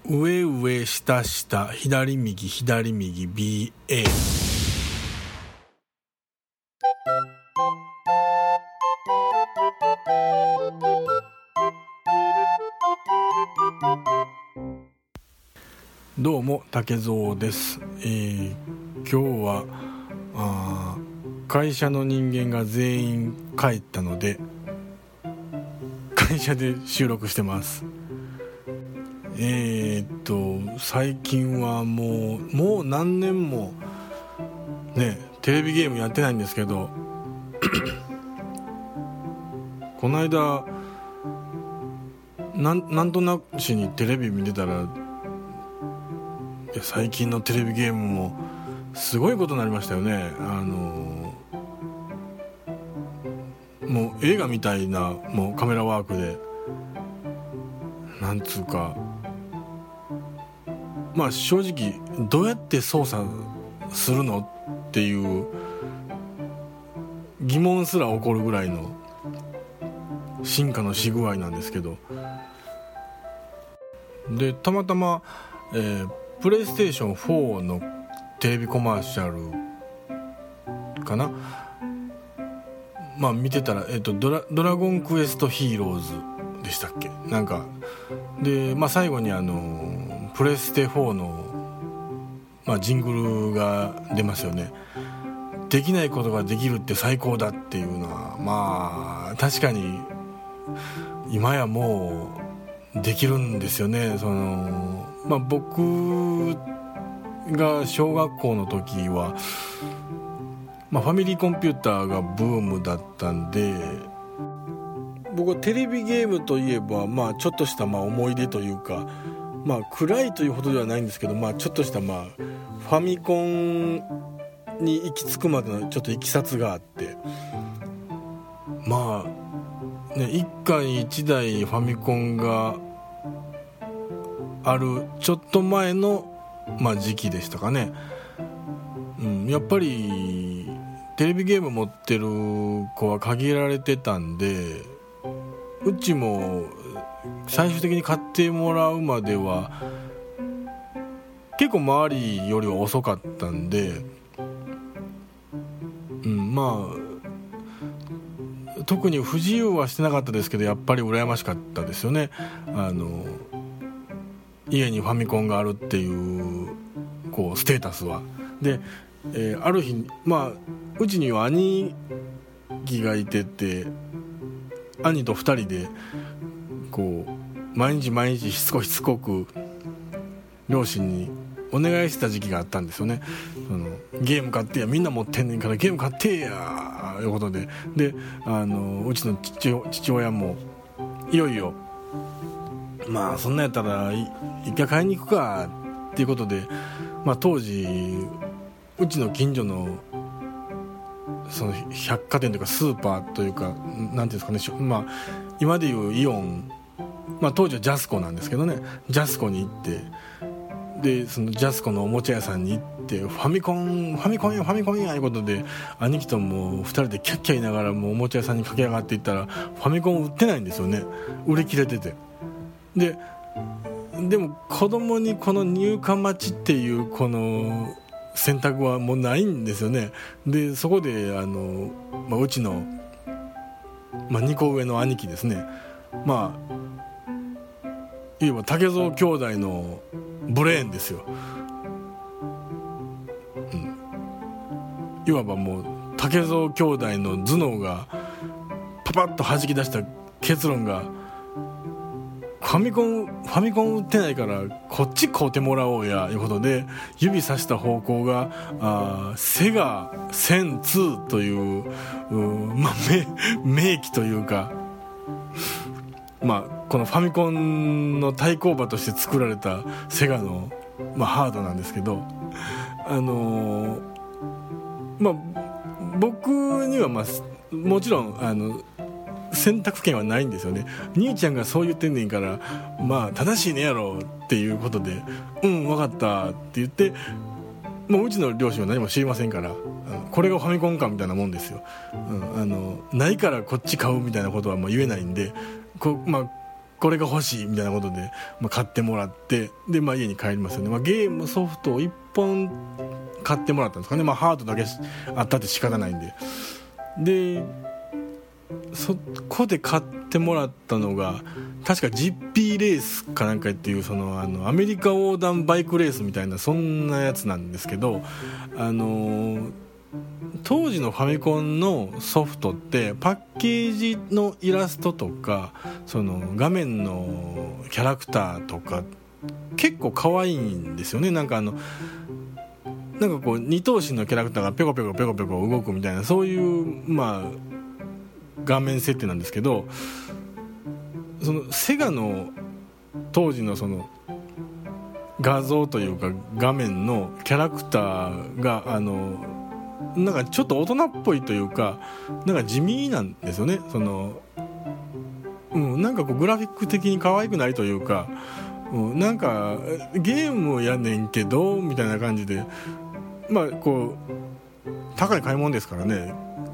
上上下下左右左右 BA。 どうも竹蔵です。今日は会社の人間が全員帰ったので会社で収録してます。最近はもう何年もねテレビゲームやってないんですけどこの間なんとなしにテレビ見てたら、最近のテレビゲームもすごいことになりましたよね。もう映画みたいなもうカメラワークでなんつうか、まあ正直どうやって操作するのっていう疑問すら起こるぐらいの進化のし具合なんですけど、でたまたま、プレイステーション4のテレビコマーシャルかな、まあ見てたら、ドラゴンクエストヒーローズでしたっけ、なんかで、まあ、最後にプレステ4の、まあ、ジングルが出ますよね。できないことができるって最高だっていうのはまあ確かに今やもうできるんですよね。まあ、僕が小学校の時は、まあ、ファミリーコンピューターがブームだったんで、僕はテレビゲームといえば、まあ、ちょっとしたまあ思い出というか、まあ、暗いというほどではないんですけど、まあ、ちょっとしたまあファミコンに行き着くまでのちょっといきさつがあって、まあね、一家に一台ファミコンがあるちょっと前の、まあ、時期でしたかね。やっぱりテレビゲーム持ってる子は限られてたんで、うちも最終的に買ってもらうまでは結構周りよりは遅かったんで、まあ特に不自由はしてなかったですけど、やっぱり羨ましかったですよね。家にファミコンがあるっていうこうステータスは。で、ある日、まあうちには兄貴がいてて、兄と2人でこう毎日しつこく両親にお願いしてた時期があったんですよね。ゲーム買ってや、みんな持ってんねんからゲーム買ってやいうことで、でうちの父親もいよいよまあそんなんやったら一回買いに行くかっていうことで、まあ、当時うちの近所のその百貨店というかスーパーというかなんていうんですかね、まあ、今でいうイオン、まあ、当時はジャスコなんですけどね、ジャスコに行って、でそのジャスコのおもちゃ屋さんに行ってファミコンやいうことで兄貴とも2人でキャッキャ言いながらもうおもちゃ屋さんに駆け上がっていったらファミコン売ってないんですよね。売り切れてて、でも子供にこの入荷待ちっていうこの選択はもうないんですよね。でそこでまあ、うちの、まあ、2個上の兄貴ですね、まあいわば竹蔵兄弟のブレーンですよ。いわばもう竹蔵兄弟の頭脳がパパッと弾き出した結論が、ファミコン売ってないからこっち買うてもらおうやいうことで指さした方向がセガ1002という、まあ、名機というか、まあ、このファミコンの対抗馬として作られたセガの、まあ、ハードなんですけど、まあ、僕には、まあ、もちろん選択権はないんですよね。兄ちゃんがそう言ってんねんから、まあ正しいねやろっていうことで、分かったって言って、もううちの両親は何も知りませんから、これがファミコンかみたいなもんですよ。ないからこっち買うみたいなことはもう言えないんで、まあこれが欲しいみたいなことで、買ってもらって、で、家に帰りますよね。ゲームソフトを1本買ってもらったんですかね。ハードだけあったって仕方ないんで。でそこで買ってもらったのが確か GP レースかなんかっていうアメリカ横断バイクレースみたいなそんなやつなんですけど、当時のファミコンのソフトってパッケージのイラストとか画面のキャラクターとか結構可愛いんですよね。なんかこう二頭身のキャラクターがペコペコペコペコ動くみたいな、そういう画面設定なんですけど、セガの当時の画像というか画面のキャラクターがなんかちょっと大人っぽいというか、なんか地味なんですよね。なんかこうグラフィック的に可愛くないというか、なんかゲームやねんけどみたいな感じで、こう高い買い物ですからね。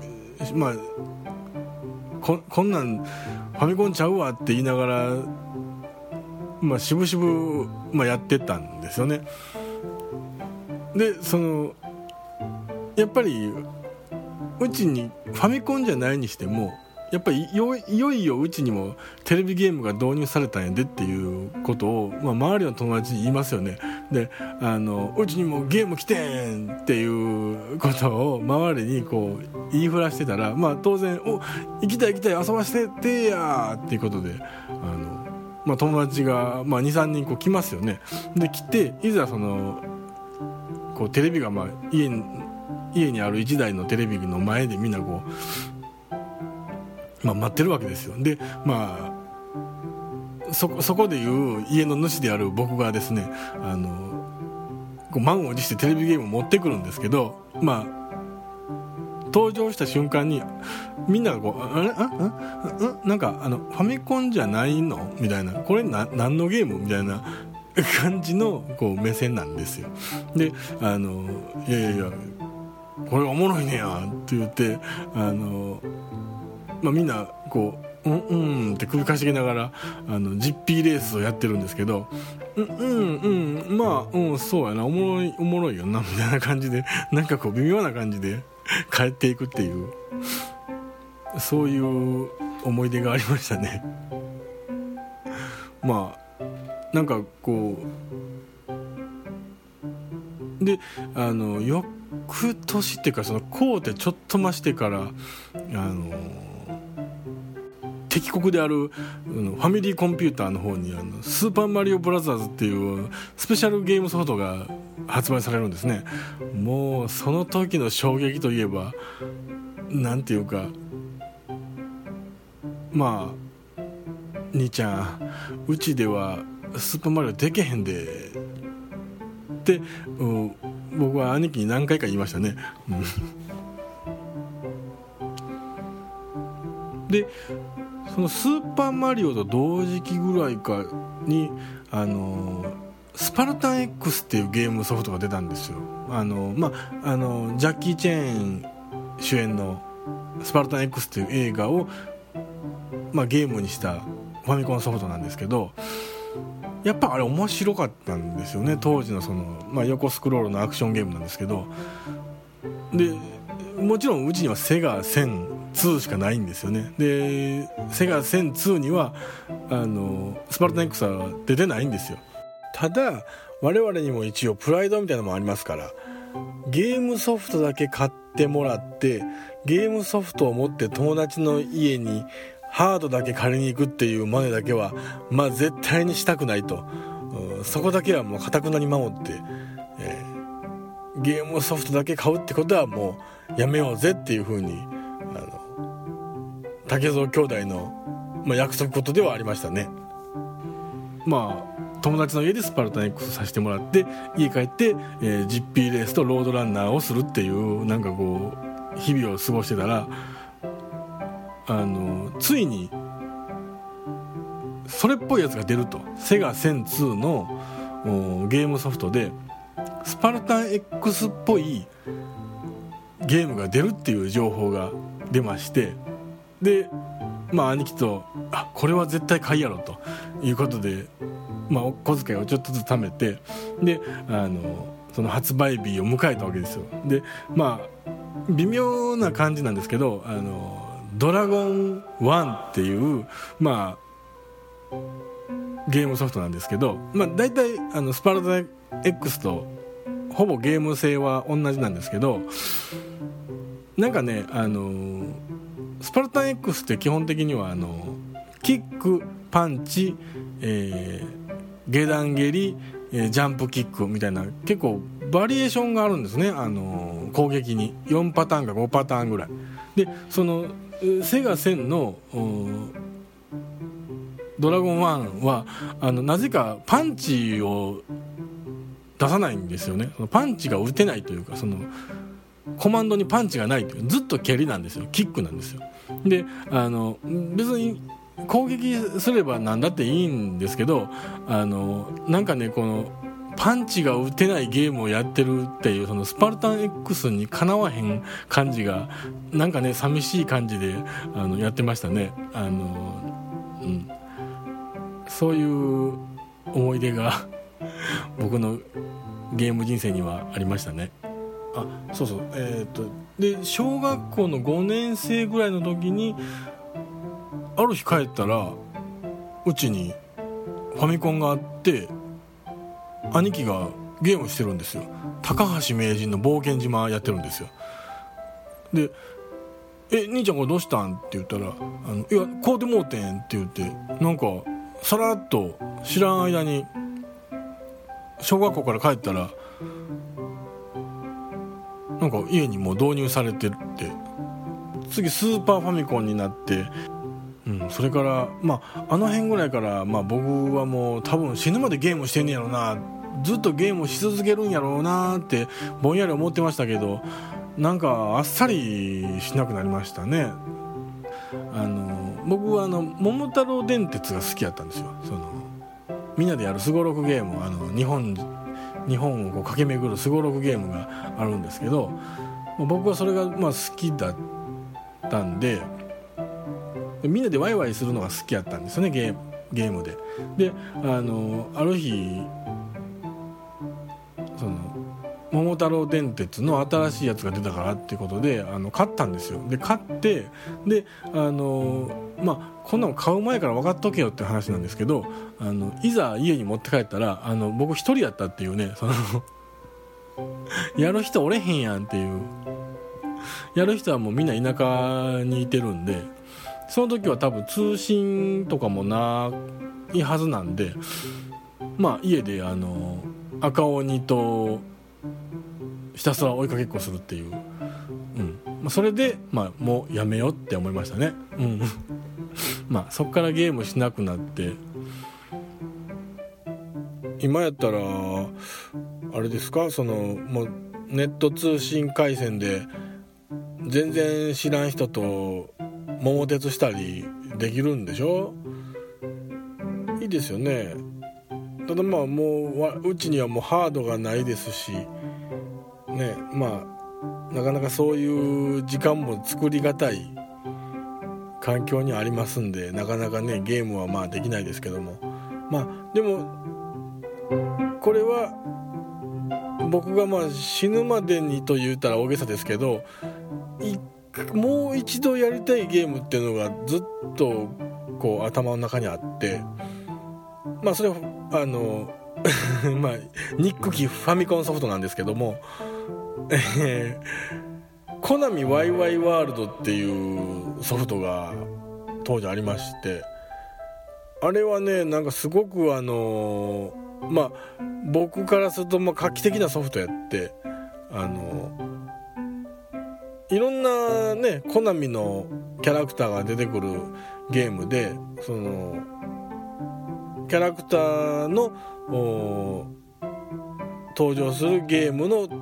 こんなんファミコンちゃうわって言いながら、しぶしぶ、やってたんですよね。でやっぱりうちにファミコンじゃないにしてもやっぱりいよいようちにもテレビゲームが導入されたんやでっていうことを、周りの友達に言いますよね。でうちにもゲーム来てんっていうことを周りにこう言いふらしてたら、当然行きたい遊ばせてってやっていうことで友達が、2、3人こう来ますよね。で来ていざこうテレビが家にある1台のテレビの前でみんなこう待ってるわけですよ。でそこでいう家の主である僕がですねこう満を持してテレビゲームを持ってくるんですけど、登場した瞬間にみんながこうなんかファミコンじゃないのみたいな、これ何のゲームみたいな感じのこう目線なんですよ。でいやこれおもろいねやって言ってみんなこうって首かしげながらGP レースをやってるんですけど、そうやな、おもろいよなみたいな感じで、なんかこう微妙な感じで帰っていくっていう、そういう思い出がありましたね。なんかこうで翌年っていうかこうてちょっと増してから敵国であるファミリーコンピューターの方にスーパーマリオブラザーズっていうスペシャルゲームソフトが発売されるんですね。もうその時の衝撃といえばなんていうか、兄ちゃんうちではスーパーマリオでけへんでって、僕は兄貴に何回か言いましたね。でそのスーパーマリオと同時期ぐらいかにスパルタン X っていうゲームソフトが出たんですよ。ジャッキー・チェーン主演のスパルタン X っていう映画を、ゲームにしたファミコンソフトなんですけど、やっぱあれ面白かったんですよね。当時の横スクロールのアクションゲームなんですけど、でもちろんうちにはセガ1002しかないんですよね。でセガ1002にはスパルタン X は出てないんですよ。ただ我々にも一応プライドみたいなのもありますから、ゲームソフトだけ買ってもらってゲームソフトを持って友達の家にハードだけ借りに行くっていう真似だけは絶対にしたくないと、そこだけはもう堅くなに守って、ゲームソフトだけ買うってことはもうやめようぜっていう風に竹蔵兄弟の、約束事ではありましたね。友達の家でスパルタン X させてもらって家帰って、GP レースとロードランナーをするっていうなんかこう日々を過ごしてたらついにそれっぽいやつが出ると。セガ1002のゲームソフトでスパルタン X っぽいゲームが出るっていう情報が出まして、で兄貴とこれは絶対買いやろということで、お小遣いをちょっとずつ貯めて、でその発売日を迎えたわけですよ。で微妙な感じなんですけど、ドラゴン1っていうゲームソフトなんですけど、だいたいスパルタ X とほぼゲーム性は同じなんですけど、なんかねスパルタ X って基本的にはキック、パンチ、下段蹴り、ジャンプキックみたいな結構バリエーションがあるんですね。攻撃に4パターンか5パターンぐらいで、そのセガ1000のドラゴン1はなぜかパンチを出さないんですよね。そのパンチが打てないというか、そのコマンドにパンチがないという、ずっと蹴りなんですよ、キックなんですよ。で別に攻撃すれば何だっていいんですけど、なんかねこのパンチが打てないゲームをやってるっていう、そのスパルタン X にかなわへん感じがなんかね寂しい感じでやってましたね。そういう思い出が僕のゲーム人生にはありましたね。そうそう、で小学校の5年生ぐらいの時にある日帰ったらうちにファミコンがあって、兄貴がゲームしてるんですよ。高橋名人の冒険島やってるんですよ。で兄ちゃんこれどうしたんって言ったら、いや買うてもうてんって言って、なんかさらっと知らん間に小学校から帰ったらなんか家にもう導入されてって、次スーパーファミコンになって、それからあの辺ぐらいから、僕はもう多分死ぬまでゲームしてんねやろな、ずっとゲームし続けるんやろうなってぼんやり思ってましたけど、なんかあっさりしなくなりましたね。僕は桃太郎電鉄が好きやったんですよ。そのみんなでやるすごろくゲーム、日本をこう駆け巡るすごろくゲームがあるんですけど、僕はそれが好きだったんで、みんなでワイワイするのが好きやったんですよね、ゲームで。である日その桃太郎電鉄の新しいやつが出たからっていうことで買ったんですよ。で買って、でこんなの買う前から分かっとけよって話なんですけど、いざ家に持って帰ったら僕一人やったっていうね、そのやる人おれへんやんっていう、やる人はもうみんな田舎にいてるんで、その時は多分通信とかもないはずなんで、家で赤鬼とひたすら追いかけっこするっていう、それで、もうやめようって思いましたね。そっからゲームしなくなって、今やったらあれですか、そのもうネット通信回線で全然知らん人と桃鉄したりできるんでしょ。いいですよね。ただもううちにはもうハードがないですしね、なかなかそういう時間も作りがたい環境にありますんで、なかなかねゲームはできないですけども、でもこれは僕が死ぬまでにと言ったら大げさですけど、もう一度やりたいゲームっていうのがずっとこう頭の中にあって、それはニック機ファミコンソフトなんですけども、コナミワイワイワールドっていうソフトが当時ありまして、あれはねなんかすごく僕からすると画期的なソフトやって、いろんなねコナミのキャラクターが出てくるゲームで、そのキャラクターの登場するゲームの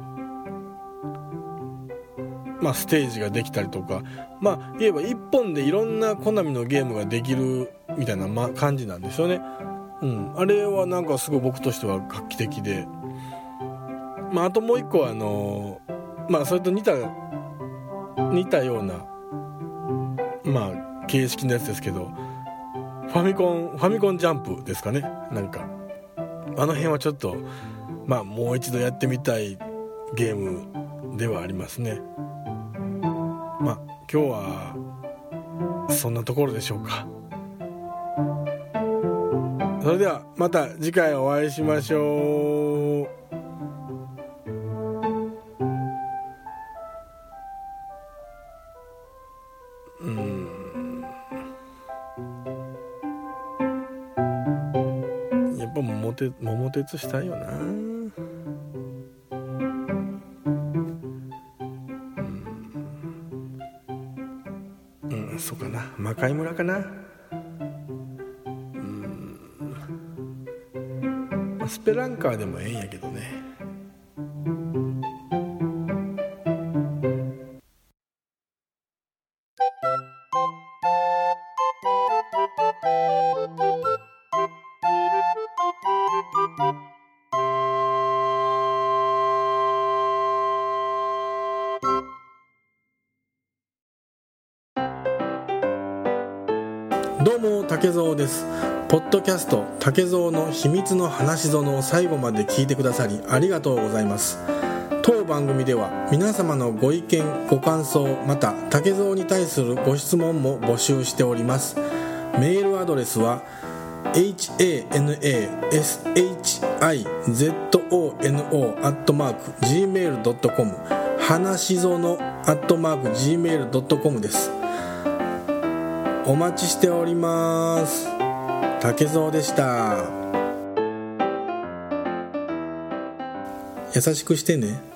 ステージができたりとか、言えば一本でいろんなコナミのゲームができるみたいな感じなんですよね。あれはなんかすごい僕としては画期的で、あともう一個はそれと似たような形式のやつですけど、ファミコンジャンプですかね。なんかあの辺はちょっともう一度やってみたいゲームではありますね。今日はそんなところでしょうか。それではまた次回お会いしましょう。やっぱ桃鉄したいよな。そうかな、魔界村かな。スペランカーでもええんやけどね。どうも竹蔵です。ポッドキャスト竹蔵の秘密の話園を最後まで聞いてくださりありがとうございます。当番組では皆様のご意見ご感想、また竹蔵に対するご質問も募集しております。メールアドレスは hanashizono@gmail.com 話園@gmail.com です。お待ちしております。竹蔵でした。優しくしてね。